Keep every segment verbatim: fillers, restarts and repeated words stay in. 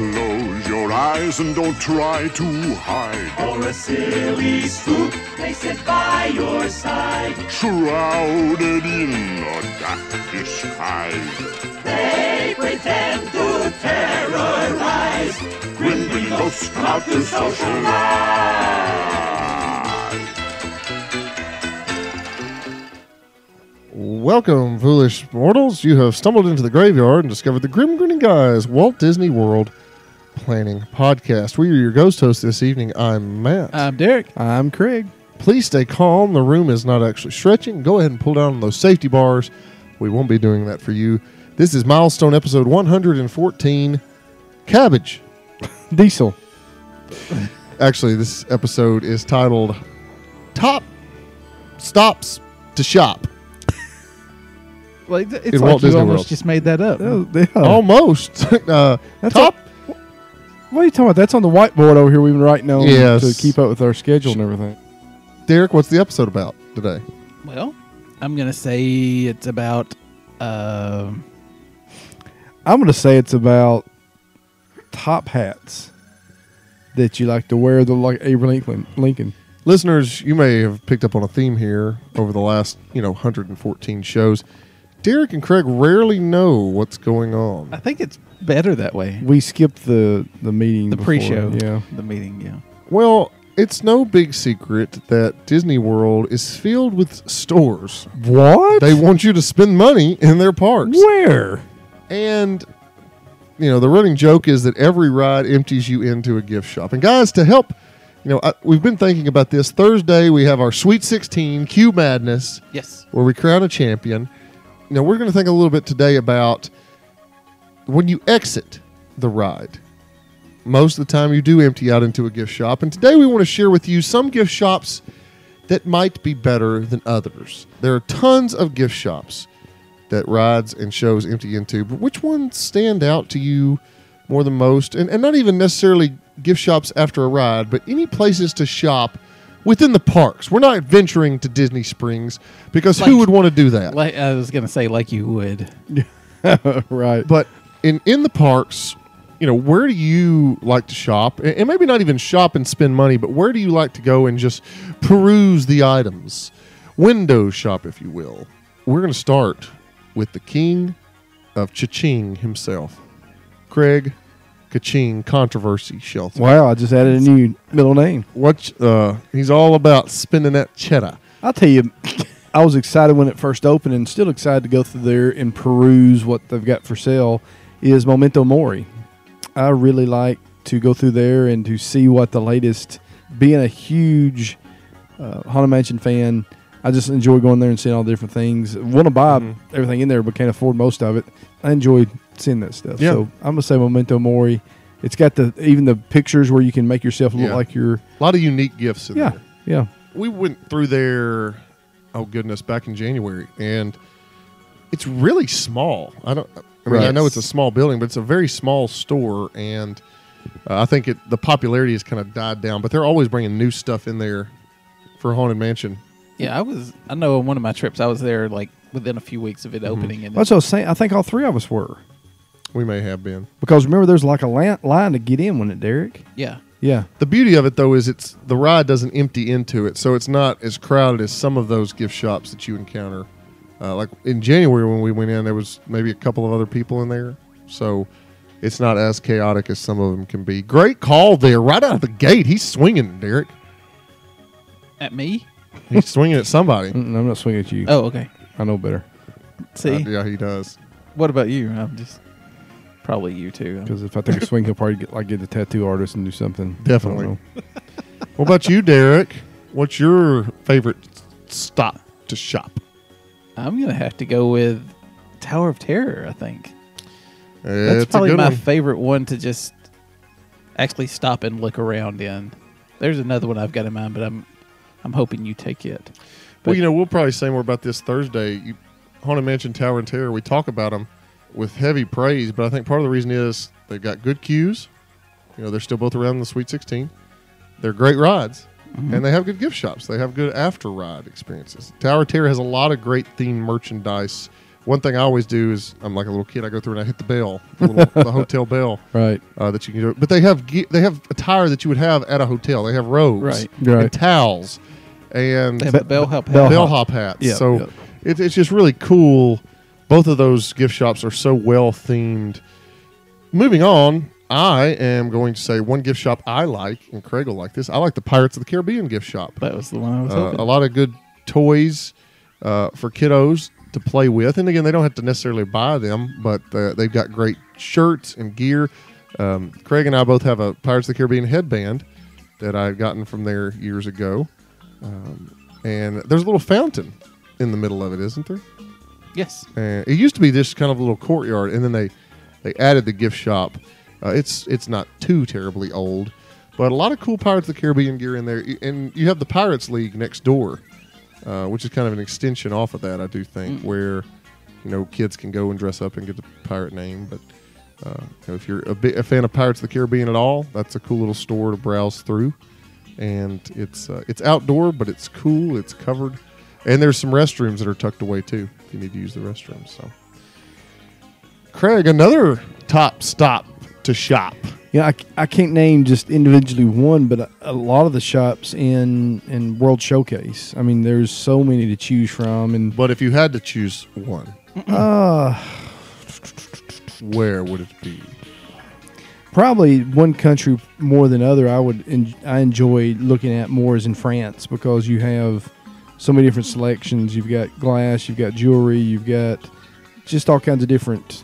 Close your eyes and don't try to hide. For a silly spook, they sit by your side. Shrouded in a dark disguise. They pretend to terrorize. Grim green ghosts come out to socialize. Welcome, foolish mortals. You have stumbled into the graveyard and discovered the Grim Grinning Guys Walt Disney World Planning Podcast. We are your ghost hosts this evening. I'm Matt. I'm Derek. I'm Craig. Please stay calm. The room is not actually stretching. Go ahead and pull down those safety bars. We won't be doing that for you. This is milestone episode one hundred fourteen, Cabbage. Diesel. Actually, this episode is titled Top Stops to Shop. Well, it's In like Walt you Disney almost World. just made that up. Oh, yeah. Almost. uh, That's top. a- what are you talking about? That's on the whiteboard over here we've been writing on Yes. to keep up with our schedule and everything. Derek, what's the episode about today? Well, I'm going to say it's about... Uh, I'm going to say it's about top hats that you like to wear, the like Abraham Lincoln. Lincoln. Listeners, you may have picked up on a theme here over the last, you know, one hundred fourteen shows. Derek and Craig rarely know what's going on. I think it's better that way. We skipped the, the meeting The before. pre-show. Yeah. The meeting, yeah. Well, it's no big secret that Disney World is filled with stores. What? They want you to spend money in their parks. Where? And, you know, the running joke is that every ride empties you into a gift shop. And guys, to help, you know, I, we've been thinking about this. Thursday, we have our Sweet sixteen, Q Madness, Yes. where we crown a champion. You know, we're going to think a little bit today about when you exit the ride. Most of the time, you do empty out into a gift shop. And today, we want to share with you some gift shops that might be better than others. There are tons of gift shops that rides and shows empty into, but which ones stand out to you more than most? And, and not even necessarily gift shops after a ride, but any places to shop within the parks. We're not venturing to Disney Springs because Like- who would want to do that? Like I was going to say, like you would. Right. But in, in the parks, you know, where do you like to shop? And, and maybe not even shop and spend money, but where do you like to go and just peruse the items? Window shop, if you will. We're going to start with the king of Cha-Ching himself, Craig Ka-Ching Controversy Shelton. Wow, I just added a new middle name. What? Uh, he's all about spending that cheddar. I'll tell you, I was excited when it first opened and still excited to go through there and peruse what they've got for sale is Memento Mori. I really like to go through there and to see what the latest, being a huge uh, Haunted Mansion fan, I just enjoy going there and seeing all the different things. Want to buy Mm-hmm. everything in there but can't afford most of it. I enjoy seeing that stuff. Yeah. So I'm going to say Memento Mori. It's got the even the pictures where you can make yourself look Yeah. like you're, A lot of unique gifts in yeah, there. yeah. We went through there, oh goodness, back in January, and it's really small. I don't. I mean, Right. I know it's a small building, but it's a very small store, and uh, I think it the popularity has kind of died down. But they're always bringing new stuff in there for Haunted Mansion. Yeah, I was. I know on one of my trips, I was there like within a few weeks of it Mm-hmm. opening. And That's what I was saying. I think all three of us were. We may have been. Because remember, there's like a line, line to get in, wasn't it, Derek? yeah. Yeah. The beauty of it, though, is it's the ride doesn't empty into it, so it's not as crowded as some of those gift shops that you encounter. Uh, like in January when we went in, there was maybe a couple of other people in there, so it's not as chaotic as some of them can be. Great call there, right out of the gate. He's swinging, Derek. At me? He's swinging at somebody. Mm, I'm not swinging at you. Oh, okay. I know better. See, Uh, yeah, he does. what about you? I'm just probably you too. Because if I take a swing, he'll probably get like get the tattoo artist and do something. Definitely. I don't know. What about you, Derek? What's your favorite stop to shop? I'm gonna have to go with Tower of Terror. I think It's that's probably a good my one. favorite one to just actually stop and look around in. There's another one I've got in mind, but I'm I'm hoping you take it. Well, But- you know, we'll probably say more about this Thursday. You, Haunted Mansion, Tower and Terror, we talk about them with heavy praise, but I think part of the reason is they've got good queues. You know, they're still both around the Sweet sixteen. They're great rides, Mhm. and they have good gift shops. They have good after-ride experiences. Tower of Terror has a lot of great themed merchandise one thing I always do is I'm like a little kid. I go through and I hit the bell, the, little, the hotel bell, Right. uh, that you can do. But they have ge- they have attire that you would have at a hotel. They have robes, Right. Right. and towels, and They have the bellhop hat. Bell- bell hop. hop hats. Yeah, so yeah. It, it's just really cool. Both of those gift shops are so well themed. Moving on, I am going to say one gift shop I like, and Craig will like this. I like the Pirates of the Caribbean gift shop. That was the one I was Uh, hoping. a lot of good toys uh, for kiddos to play with. And again, they don't have to necessarily buy them, but uh, they've got great shirts and gear. Um, Craig and I both have a Pirates of the Caribbean headband that I've gotten from there years ago. Um, and there's a little fountain in the middle of it, isn't there? Yes. And it used to be this kind of little courtyard, and then they, they added the gift shop. Uh, it's it's not too terribly old, but a lot of cool Pirates of the Caribbean gear in there. And you have the Pirates League next door, uh, which is kind of an extension off of that, I do think, Mm. where you know kids can go and dress up and get the pirate name. But uh, you know, if you're a, bit, a fan of Pirates of the Caribbean at all, that's a cool little store to browse through. And it's uh, it's outdoor, but it's cool. It's covered, and there's some restrooms that are tucked away too if you need to use the restrooms. So, Craig, another top stop to shop. Yeah, I, I can't name just individually one, but a, a lot of the shops in in World Showcase. I mean, there's so many to choose from, and But if you had to choose one, uh, where would it be? probably one country more than other. I would en- I enjoy looking at more is in France because you have so many different selections. You've got glass, you've got jewelry, you've got just all kinds of different.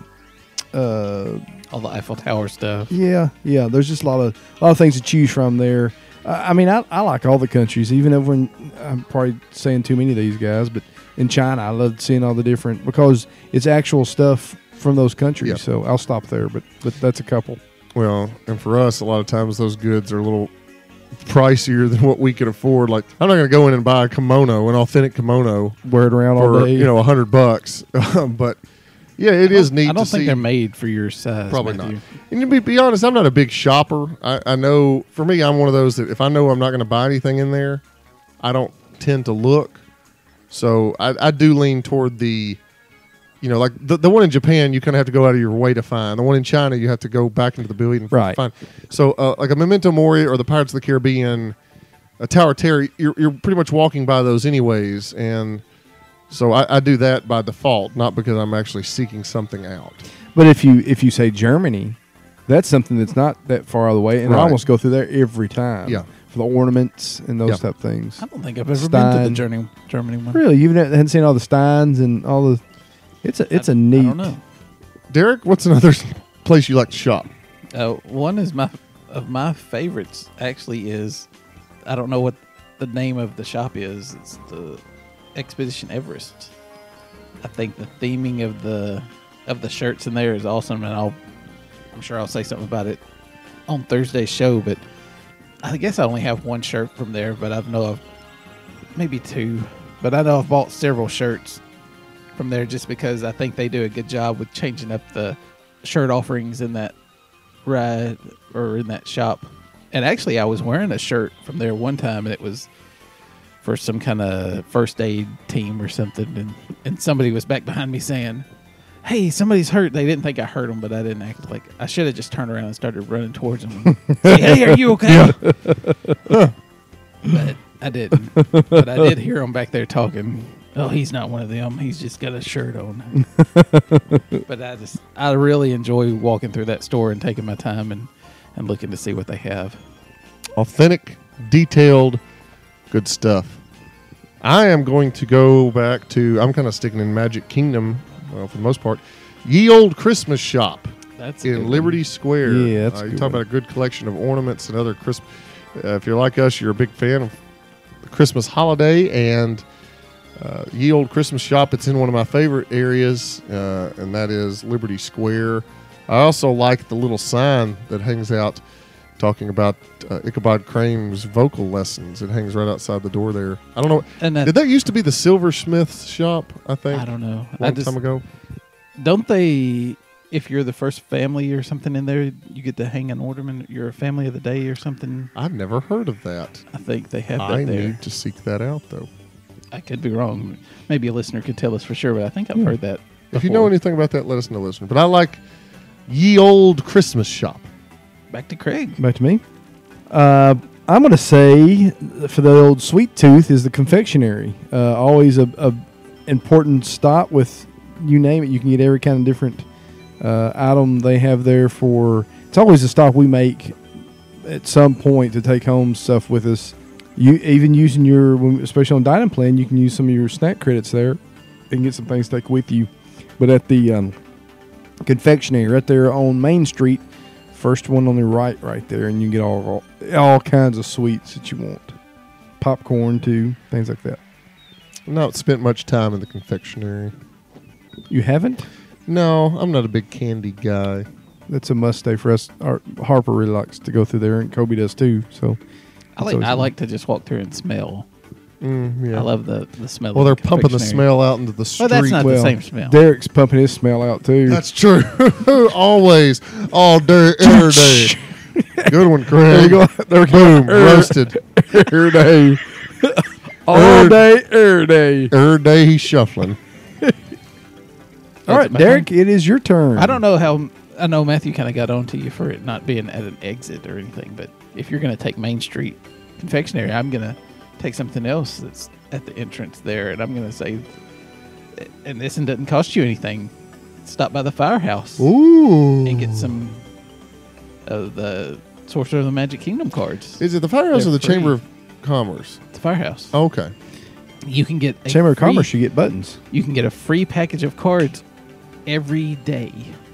Uh, All the Eiffel Tower stuff. Yeah, yeah. There's just a lot of a lot of things to choose from there. Uh, I mean, I, I like all the countries, even over in. I'm probably saying too many of these guys, but in China, I love seeing all the different because it's actual stuff from those countries. Yeah. So I'll stop there, but but that's a couple. Well, and for us, a lot of times those goods are a little pricier than what we could afford. Like, I'm not going to go in and buy a kimono, an authentic kimono, Wear it around all for day. you know a hundred bucks. But yeah, it is neat. I don't to think see. they're made for your size. Probably Matthew. not. And to be, be honest, I'm not a big shopper. I, I know, for me, I'm one of those that if I know I'm not going to buy anything in there, I don't tend to look. So I, I do lean toward the, you know, like the, the one in Japan, you kind of have to go out of your way to find. The one in China, you have to go back into the building and Right. find. So uh, like a Memento Mori or the Pirates of the Caribbean, a Tower of Terror, you're, you're pretty much walking by those anyways. And so I, I do that by default, not because I'm actually seeking something out. But if you if you say Germany, that's something that's not that far out of the way, and Right. I almost go through there every time. Yeah. For the ornaments and those Yeah. type of things. I don't think I've ever been to the Stein. Germany, Germany one. Really, you haven't seen all the Steins and all the. It's a it's I, a neat. I don't know. Derek, what's another place you like to shop? Uh, one is my of my favorites. Actually, is I don't know what the name of the shop is. It's the Expedition Everest. I think the theming of the of the shirts in there is awesome, and I'll I'm sure I'll say something about it on Thursday's show. But I guess I only have one shirt from there, but I know I've maybe two. But I know I've bought several shirts from there just because I think they do a good job with changing up the shirt offerings in that ride or in that shop. And actually, I was wearing a shirt from there one time, and it was for some kind of first aid team or something. And, and somebody was back behind me saying, "Hey, somebody's hurt." They didn't think I hurt them, but I didn't act like I should have just turned around and started running towards them. And say, "Hey, are you okay?" But I didn't. But I did hear them back there talking. "Oh, he's not one of them. He's just got a shirt on." But I just, I really enjoy walking through that store and taking my time and, and looking to see what they have. Authentic, detailed, good stuff. I am going to go back to, I'm kind of sticking in Magic Kingdom, well, for the most part, Ye Old Christmas Shop That's a good in one. Liberty Square. Yeah, that's a uh, you good talk one. about a good collection of ornaments and other Christmas. Uh, if you're like us, you're a big fan of the Christmas holiday, and uh, Ye Old Christmas Shop, it's in one of my favorite areas, uh, and that is Liberty Square. I also like the little sign that hangs out talking about uh, Ichabod Crane's vocal lessons. It hangs right outside the door there. I don't know. And that, Did that used to be the silversmith's shop, I think? I don't know. A I long just, time ago. don't they, if you're the first family or something in there, you get to hang an ornament. You're a family of the day or something. I've never heard of that. I think they have that I there. need to seek that out, though. I could be wrong. Maybe a listener could tell us for sure, but I think I've Yeah. heard that If you before. know anything about that, let us know, listener. But I like Ye Old Christmas Shop. Back to Craig. Back to me. Uh, I'm going to say for the old Sweet Tooth is the confectionery. Uh, always a, a important stop with, you name it, you can get every kind of different uh, item they have there for. It's always a stop we make at some point to take home stuff with us. You even using your, especially on dining plan, you can use some of your snack credits there and get some things to take with you. But at the um, confectionery right there on Main Street, first one on the right, right there, and you get all all kinds of sweets that you want, popcorn too, things like that. I've not spent much time in the confectionery. You haven't? No, I'm not a big candy guy. That's a must stay for us. Our, Harper really likes to go through there, and Kobe does too. So I like I like to just walk through and smell. Mm, yeah. I love the, the smell. Well, of they're the pumping the confectionery. smell out into the street. Well, that's not well, the same smell. Derek's pumping his smell out too. That's true. Always, all day, every day. Good one, Craig. There you go. There we go. Boom, roasted. Every day. All Er- day, every day. Every day he's shuffling. All right, my Derek, it is your turn. I don't know how. I know Matthew kind of got onto you for it not being at an exit or anything, but if you're going to take Main Street confectionery, I'm going to take something else that's at the entrance there, and I'm going to say, and this one doesn't cost you anything. Stop by the firehouse Ooh. and get some of the Sorcerer of the Magic Kingdom cards. Is it the Firehouse They're or the free. Chamber of Commerce? The firehouse. Okay. You can get a Chamber of free- Commerce, you get buttons. You can get a free package of cards every day.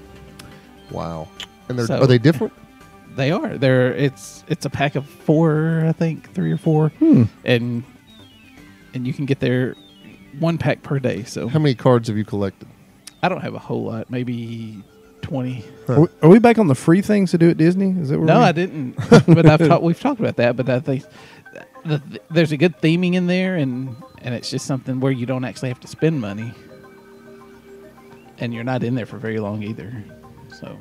Wow. And they're So- are they different? They are. They're it's it's a pack of four, I think, three or four, Hmm. and and you can get there one pack per day. So How many cards have you collected? I don't have a whole lot, maybe twenty. Are we, are we back on the free things to do at Disney? Is that where No, we- I didn't. But I've talked. We've talked about that. But I think the, the, there's a good theming in there, and and it's just something where you don't actually have to spend money, and you're not in there for very long either. So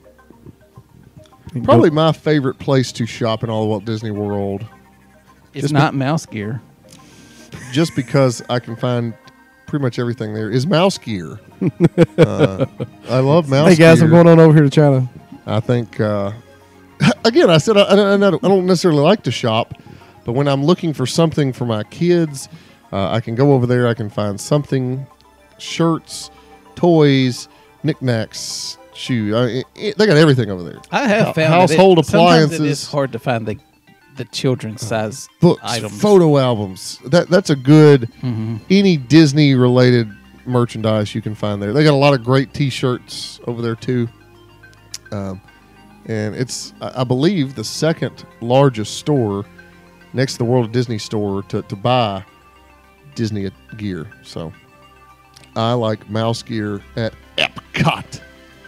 Probably my favorite place to shop in all of Walt Disney World, it's Just not Mouse Gear. just because I can find pretty much everything there, is Mouse Gear. uh, I love Mouse Hey guys, Gear. I'm going on over here to China. I think, uh, again, I said I, I, I don't necessarily like to shop, but when I'm looking for something for my kids, uh, I can go over there. I can find something, shirts, toys, knickknacks, shoes. I mean, it, they got everything over there. I have Ho- found household that it, sometimes appliances. It is hard to find the the children's size Books, items. photo albums. That that's a good Mhm. any Disney related merchandise you can find there. They got a lot of great T-shirts over there too. Um, and it's I I believe the second largest store next to the World of Disney store to, to buy Disney gear. So I like Mouse Gear at Epcot.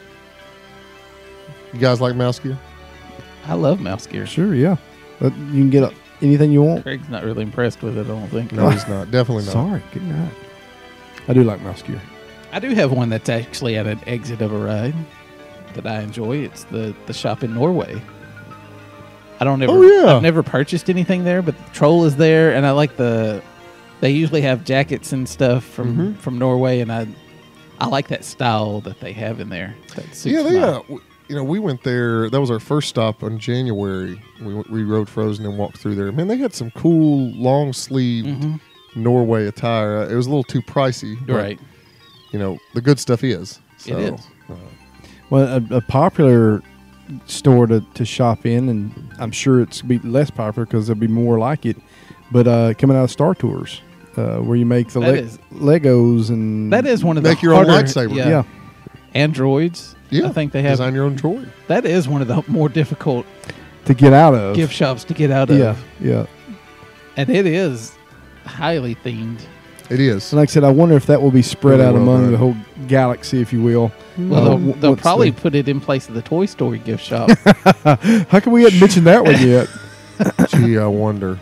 You guys like Mouse Gear? I love Mouse Gear. Sure, yeah. But you can get uh, anything you want. Craig's not really impressed with it, I don't think. No, he's not. Definitely not. Sorry, good night. I do like mouse gear. I do have one that's actually at an exit of a ride that I enjoy. It's the, the shop in Norway. I don't ever Oh, yeah. I've never purchased anything there, but the troll is there, and I like the they usually have jackets and stuff from, Mhm. from Norway, and I I like that style that they have in there. That suits Yeah, they, my- uh, w- you know, we went there. That was our first stop in January. We went- we rode Frozen and walked through there. Man, they had some cool long sleeved Mhm. Norway attire. Uh, It was a little too pricey, but, Right. You know, the good stuff is. So, It is. uh, Well, a, a popular store to, to shop in, and I'm sure it's be less popular because there'll be more like it. But uh, coming out of Star Tours, uh, where you make the That le- is- Legos and That is one of Make the your own harder, lightsaber. Yeah, yeah. Androids. yeah, I think they have. design your own toy. That is one of the more difficult to get out of. gift shops to get out of. yeah, yeah. And it is highly themed. It is. And like I said, I wonder if that will be spread Really out well among done. the whole galaxy, if you will. Well, Uh, they'll, w- they'll once probably they- put it in place of the Toy Story gift shop. How come we hadn't mentioned that one yet? Gee, I wonder.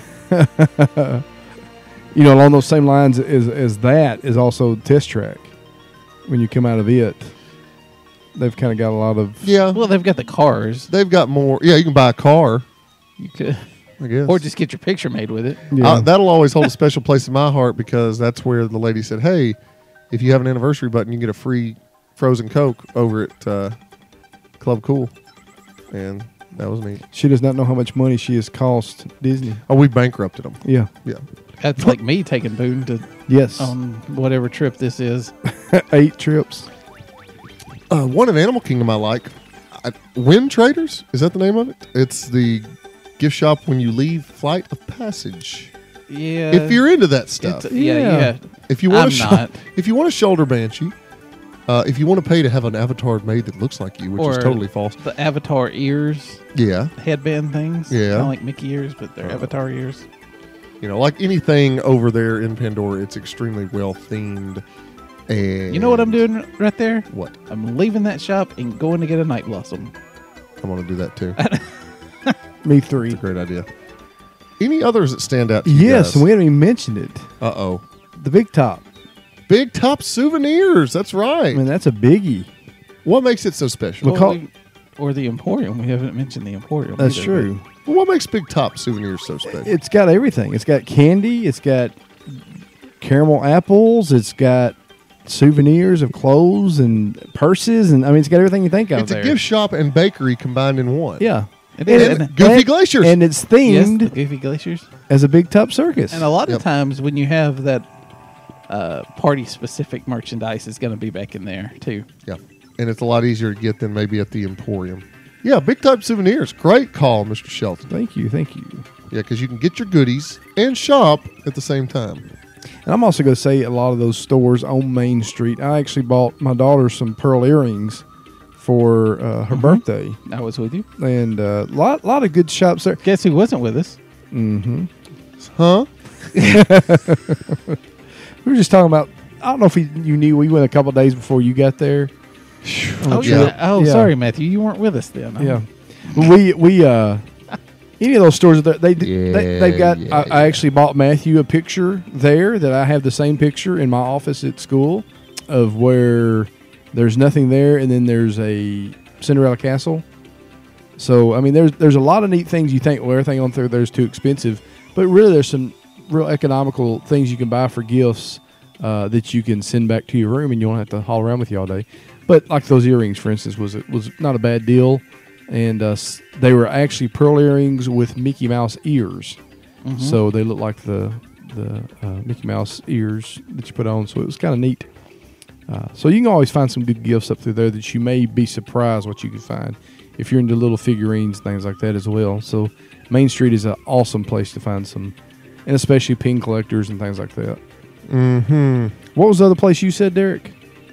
You know, along those same lines as as that is also Test Track. When you come out of it, they've kind of got a lot of Yeah, Well, they've got the cars. they've got more. Yeah, you can buy a car, You could, I guess. or just get your picture made with it. yeah. Uh, that'll always hold a special place in my heart because that's where the lady said, "Hey, if you have an anniversary button, you get a free frozen Coke over at uh, Club Cool, and that was neat. She does not know how much money she has cost Disney. Oh, we bankrupted them. Yeah. Yeah. That's like me taking Boone to Yes. on whatever trip this is. Eight trips. Uh, one in Animal Kingdom I like. I, Wind Traders? Is that the name of it? It's the gift shop when you leave Flight of Passage. Yeah. if you're into that stuff. It's- yeah, Yeah. yeah. If you want I'm a sho- not. if you want a shoulder banshee, uh, if you want to pay to have an avatar made that looks like you, which is Or- totally false. The Avatar ears, Yeah, headband things. Yeah. Kind of like Mickey ears, but they're Uh, Avatar ears. you know, like anything over there in Pandora, it's extremely well themed. And You know what I'm doing right there? What? I'm leaving that shop and going to get a Night Blossom. I'm going to do that too. Me three. It's a great idea. Any others that stand out to you Yes, guys? and we haven't even mentioned it. Uh oh. The Big Top. Big Top Souvenirs. That's right. I mean, that's a biggie. What makes it so special? Look- call- or, the, or the Emporium. We haven't mentioned the Emporium. That's either, true. Well, what makes Big Top Souvenirs so special? It's got everything. It's got candy. It's got caramel apples. It's got souvenirs of clothes and purses, and I mean, it's got everything you think of It's there. a gift shop and bakery combined in one. Yeah, It is. And And, Goofy and- Glaciers. and it's yes, themed the Goofy Glaciers. as a Big Top Circus. And a lot Yep. of times when you have that uh, party-specific merchandise is going to be back in there, too. Yeah. And it's a lot easier to get than maybe at the Emporium. Yeah, Big Top Souvenirs. Great call, Mister Shelton. Thank you, thank you. Yeah, because you can get your goodies and shop at the same time. And I'm also going to say a lot of those stores on Main Street. I actually bought my daughter some pearl earrings for uh, her birthday, I was with you. and a uh, lot, lot of good shops there. Guess who wasn't with us? Mm-hmm. Huh? We were just talking about. I don't know if you, you knew we went a couple days before you got there. On a Oh, trip. yeah. Oh, Yeah. sorry, Matthew. You weren't with us then. Yeah, we we uh, any of those stores that they, they they've Yeah, got. yeah, I, I actually bought Matthew a picture there that I have the same picture in my office at school of where there's nothing there, and then there's a Cinderella Castle. So I mean, there's there's a lot of neat things you think. Well, everything on there there's too expensive, but really there's some real economical things you can buy for gifts uh, that you can send back to your room, and you don't have to haul around with you all day. But like those earrings, for instance, was was not a bad deal, and uh, s- they were actually pearl earrings with Mickey Mouse ears, so they look like the the uh, Mickey Mouse ears that you put on. So it was kind of neat. Uh, so you can always find some good gifts up through there that you may be surprised what you can find if you're into little figurines, things like that as well. So Main Street is an awesome place to find some, and especially pin collectors and things like that. Mm-hmm. What was the other place you said, Derek,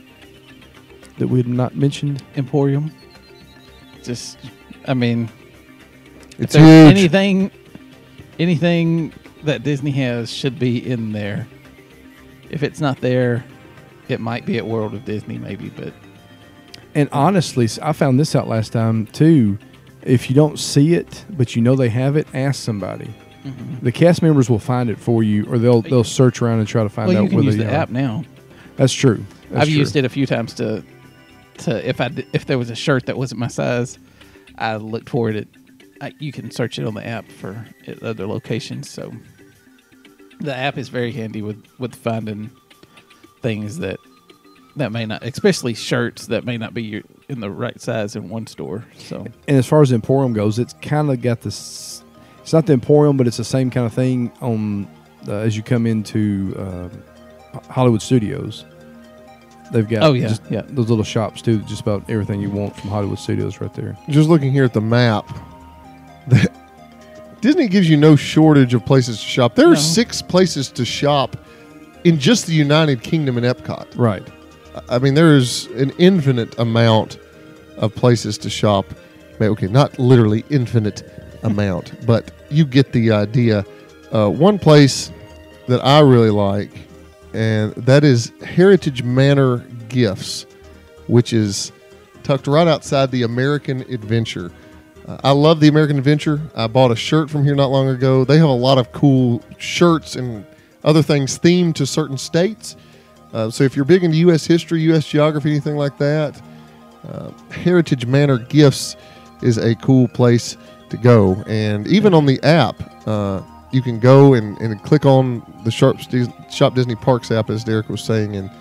that we had not mentioned? Emporium. Just, I mean, if It's there's huge. anything, anything that Disney has should be in there. If it's not there, it might be at World of Disney, maybe, but And honestly, I found this out last time too. If you don't see it, but you know they have it, ask somebody. The cast members will find it for you, or they'll they'll search around and try to find well, out you can where use they the are. app now. That's true. That's I've true. used it a few times to, to if I d- if there was a shirt that wasn't my size, I looked for it. At, I, you can search it on the app for at other locations. So the app is very handy with, with finding things that that may not, especially shirts that may not be your, in the right size in one store. So And as far as Emporium goes, it's kind of got this. It's not the Emporium, but it's the same kind of thing on uh, as you come into uh, Hollywood Studios. They've got Oh, yeah, just yeah. those little shops too. Just about everything you want from Hollywood Studios right there. Just looking here at the map, the, Disney gives you no shortage of places to shop. There are No. six places to shop in just the United Kingdom and Epcot. Right. I mean, there is an infinite amount of places to shop. Okay, not literally infinite amount, but you get the idea. Uh, one place that I really like, and that is Heritage Manor Gifts, which is tucked right outside the American Adventure. Uh, I love the American Adventure. I bought a shirt from here not long ago. They have a lot of cool shirts and other things themed to certain states. Uh, so if you're big into U S history, U S geography, anything like that, uh, Heritage Manor Gifts is a cool place to go. And even on the app, uh, you can go and, and click on the Shop, Shop Disney Parks app, as Derek was saying, and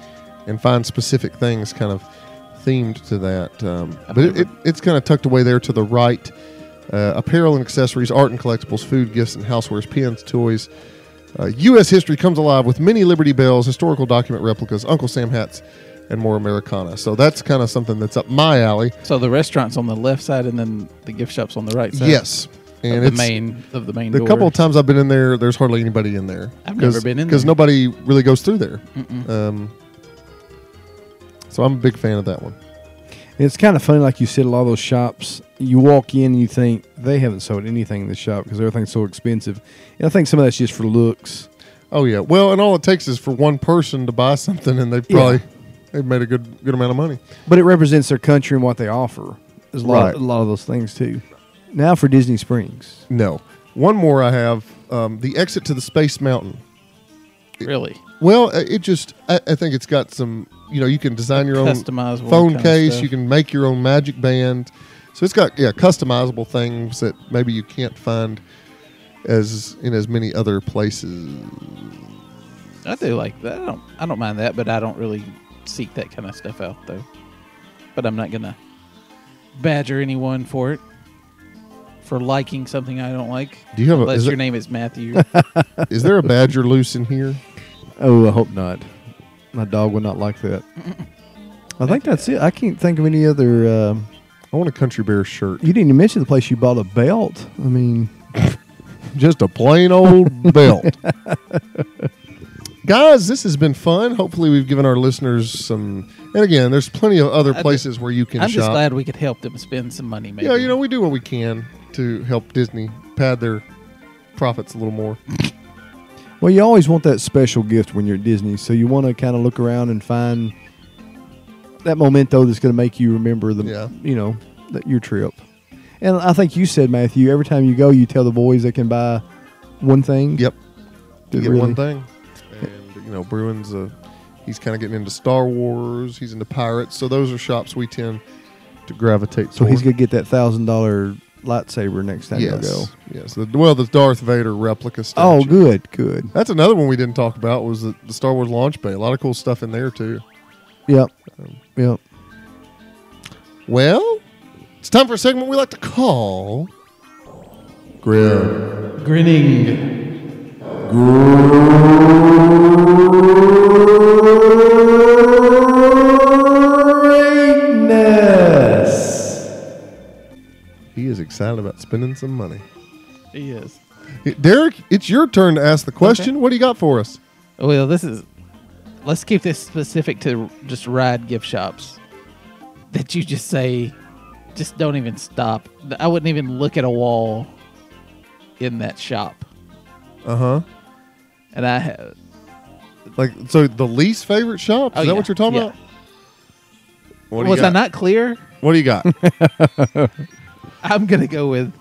and find specific things kind of themed to that. Um, I've but it, never- it, it's kind of tucked away there to the right. Uh, apparel and accessories, art and collectibles, food, gifts and housewares, pens, toys. Uh, U S history comes alive with many Liberty Bells, historical document replicas, Uncle Sam hats, and more Americana. So that's kind of something that's up my alley. So the restaurant's on the left side, and then the gift shop's on the right side. Yes. And of the it's main of the main the door. couple of times I've been in there, there's hardly anybody in there. I've never been in because there. nobody really goes through there. Mm-mm. Um, so I'm a big fan of that one. It's kind of funny, like you said, a lot of those shops, you walk in and you think they haven't sold anything in the shop because everything's so expensive. And I think some of that's just for looks. Oh yeah, well, and all it takes is for one person to buy something, and they've Yeah. probably they've made a good good amount of money. But it represents their country and what they offer. There's a lot, Right. a lot of those things, too. Now for Disney Springs. No, one more I have um, the exit to the Space Mountain. Really Well, uh, it just I, I think it's got some. You know, you can design your own customizable phone kind of case. stuff. You can make your own magic band. So it's got yeah customizable things that maybe you can't find as in as many other places. I do like that. I don't. I don't mind that, but I don't really seek that kind of stuff out though. But I'm not gonna badger anyone for it for liking something I don't like. Do you have a- Unless is your it- name is Matthew. Is there a badger loose in here? Oh, I hope not. My dog would not like that. I think that's it. I can't think of any other. Um, I want a Country Bear shirt. you didn't even mention the place you bought a belt. I mean, Just a plain old belt. Guys, this has been fun. Hopefully, we've given our listeners some. And again, there's plenty of other I ju- places where you can I'm shop. just glad we could help them spend some money. Maybe. Yeah, you know, we do what we can to help Disney pad their profits a little more. well, you always want that special gift when you're at Disney, so you want to kind of look around and find that memento that's going to make you remember the, Yeah. you know, that your trip. And I think you said, Matthew, every time you go, you tell the boys they can buy one thing. Yep. You Did get really- one thing. And, you know, Bruin's, uh, he's kind of getting into Star Wars. He's into pirates. So those are shops we tend to gravitate So toward. he's going to get that one thousand dollars lightsaber next time yes. you go. Yes. The, well, the Darth Vader replica statue. Oh, good, good. That's another one we didn't talk about was the, the Star Wars launch bay. A lot of cool stuff in there, too. Yep. Yep. Well, it's time for a segment we like to call Grim. Grinning. He is excited about spending some money. He is. Derek, it's your turn to ask the question. What do you got for us? Well, this is. Let's keep this specific to just ride gift shops. That you just say, just don't even stop. I wouldn't even look at a wall in that shop. Uh huh. And I have. Like, so the least favorite shop? Is Oh, that yeah. what you're talking Yeah. about? What do Was you I got? not clear? What do you got? I'm gonna go with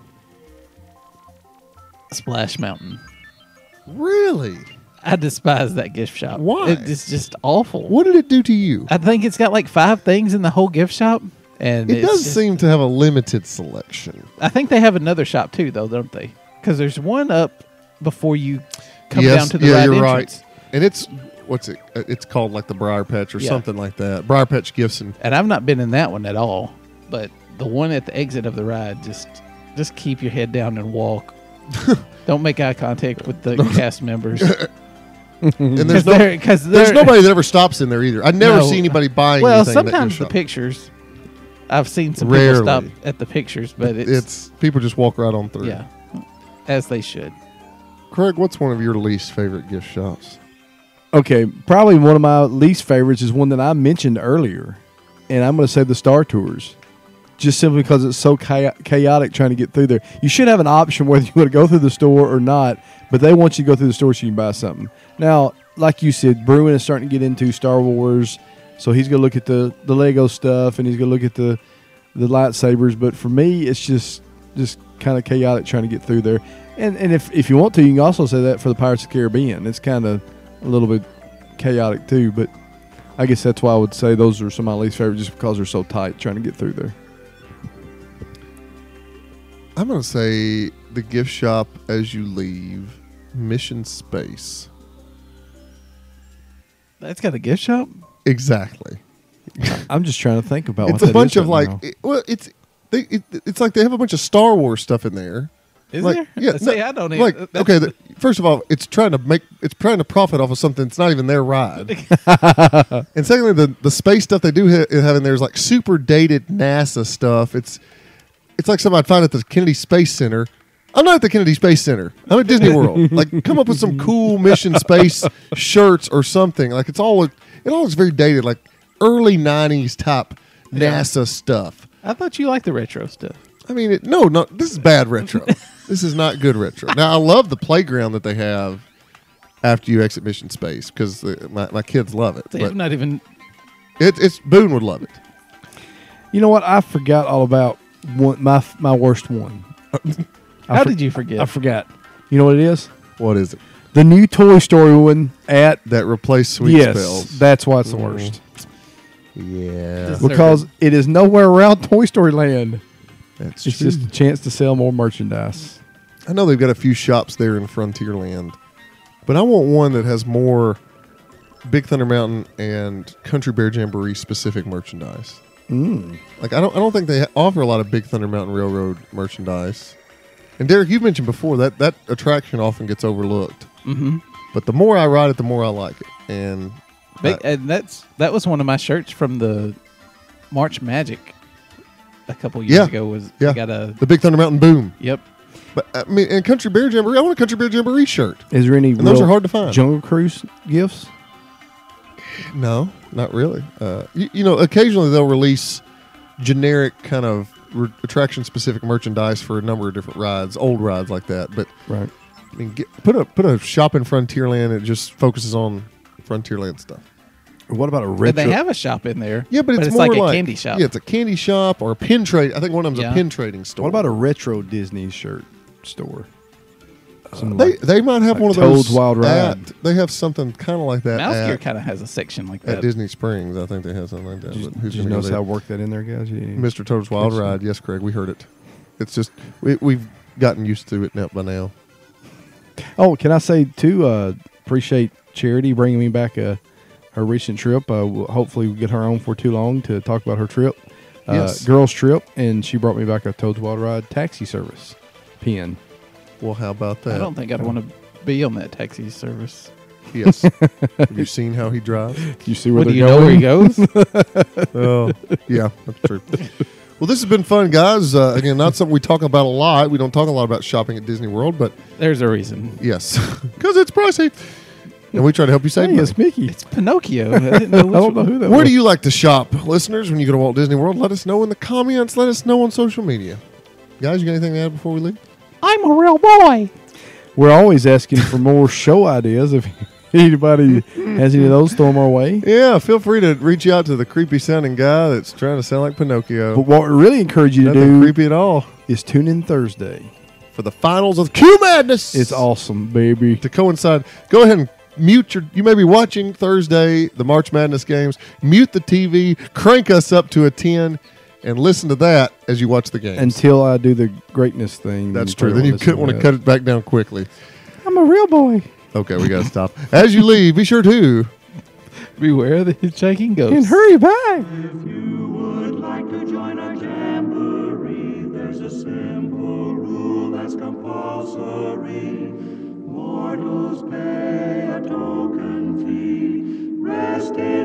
Splash Mountain. Really? I despise that gift shop. Why? It- It's just awful. What did it do to you? I think it's got like five things in the whole gift shop, and It it's does just- seem to have a limited selection. I think they have another shop too, though, don't they? Because there's one up before you come yes, down to the yeah, ride you're entrance. right. And it's what's it? uh, It's called like the Briar Patch or Yeah. something like that. Briar Patch Gibson. And I've not been in that one at all, but the one at the exit of the ride, just just keep your head down and walk. Don't make eye contact with the cast members. And there's Because no, they're, cause there's they're- nobody that ever stops in there either. I never No. see anybody buying. Well, anything at that gift sometimes the shop. pictures. I've seen some Rarely. people stop at the pictures, but it's, It's people just walk right on through. yeah, as they should. Craig, what's one of your least favorite gift shops? Okay, probably one of my least favorites is one that I mentioned earlier, and I'm going to say the Star Tours, just simply because it's so cha- chaotic trying to get through there. You should have an option whether you want to go through the store or not, but they want you to go through the store so you can buy something. Now, like you said, Bruin is starting to get into Star Wars, so he's going to look at the, the Lego stuff and he's going to look at the the lightsabers. But for me, it's just just kind of chaotic trying to get through there. And and if, if you want to, you can also say that for the Pirates of the Caribbean. It's kind of a little bit chaotic too, but I guess that's why I would say those are some of my least favorite, just because they're so tight trying to get through there. I'm going to say the gift shop as you leave, Mission Space. That's got a gift shop. Exactly. I'm just trying to think about what It's a that bunch is of right like, now. it- well, it's they, it, it's like they have a bunch of Star Wars stuff in there. Is like, there? Yeah. See, no, I don't even. like. that's- Okay. The, first of all, it's trying to make it's trying to profit off of something that's not even their ride. And secondly, the the space stuff they do ha- have in there is like super dated NASA stuff. It's it's like something I'd find at the Kennedy Space Center. I'm not at the Kennedy Space Center. I'm at Disney World. Like, come up with some cool Mission Space shirts or something. Like, it's all it all looks very dated, like early nineties type NASA stuff. I thought you liked the retro stuff. I mean, it, no, no, this is bad retro. This is not good retro. Now, I love the playground that they have after you exit Mission Space because my, my kids love it. They But have not even. it, it's Boone would love it. You know what? I forgot all about one, my my worst one. I How for- did you forget? I forgot. You know what it is? What is it? The new Toy Story one at That replaced Sweet yes, Spells. that's why it's the Mm. worst Yeah, Does- because it is nowhere around Toy Story Land. that's It's true. just a chance to sell more merchandise. I know they've got a few shops there in Frontierland, but I want one that has more Big Thunder Mountain and Country Bear Jamboree specific merchandise. Mm. Like I don't, I don't think they ha- offer a lot of Big Thunder Mountain Railroad merchandise. And Derek, you've mentioned before that that attraction often gets overlooked. Mm-hmm. But the more I ride it, the more I like it. And Big, I- and that's that was one of my shirts from the March Magic a couple years Yeah. ago. Was Yeah. I got a the Big Thunder Mountain Boom. yep. But I mean, and Country Bear Jamboree, I want a Country Bear Jamboree shirt. Is there any And those real are hard to find. Jungle Cruise gifts? No, not really. Uh, you, you know, occasionally they'll release generic kind of re- attraction specific merchandise for a number of different rides, old rides like that. But Right. I mean, get, put a put a shop in Frontierland that just focuses on Frontierland stuff. What about a But retro? they have a shop in there. Yeah, but it's, it's more like a like candy shop. Yeah, it's a candy shop or a pin trade. I think one of them's Yeah. a pin trading store. What about a retro Disney shirt store? Some They like- they might have like one of Toad's those. Wild at- Ride. they have something kind of like that Mouse Gear at, kind of has a section like at that. Disney Springs. I think they have something like that. Did you, but who's did you gonna go notice there? how I worked that in there, guys? You didn't- Mister Toad's Wild Yes, sir. Ride. Yes, Craig, we heard it. It's just we, we've gotten used to it now by now. Oh, can I say too? Uh, appreciate Charity bringing me back a her recent trip. Uh, we'll hopefully we get her on for too long to talk about her trip, uh, Yes. girls trip, and she brought me back a Toad's Wild Ride taxi service pin. Well, how about that? I don't think I'd want to be on that taxi service. Yes. Have you seen how he drives? You see where What, do they're you know where going? he goes? Oh, yeah, that's true. Well, this has been fun, guys. Uh, again, not something we talk about a lot. We don't talk a lot about shopping at Disney World, but There's a reason. yes, because it's pricey. And we try to help you save Hey, money. it's Mickey. It's Pinocchio. I didn't know I which don't know one. who that Where was. do you like to shop, listeners, when you go to Walt Disney World? Let us know in the comments. Let us know on social media. Guys, you got anything to add before we leave? I'm a real boy. We're always asking for more show ideas. If anybody has any of those, throw them our way. Yeah, feel free to reach out to the creepy sounding guy that's trying to sound like Pinocchio. But what we really encourage you to Nothing do creepy at all. is tune in Thursday. For the finals of Q Madness. It's awesome, baby. To coincide, go ahead and mute your. You may be watching Thursday the March Madness games. Mute the T V, crank us up to a ten, and listen to that as you watch the games. Until I do the greatness thing. That's you true. Then probably you listen could want to that. cut it back down quickly. I'm a real boy. Okay, we got to stop. As you leave, be sure to. Beware the hitchhiking ghost. And hurry back. If you would like to join our jamboree, there's a simple rule that's compulsory. Mortals pay a token fee. Rest in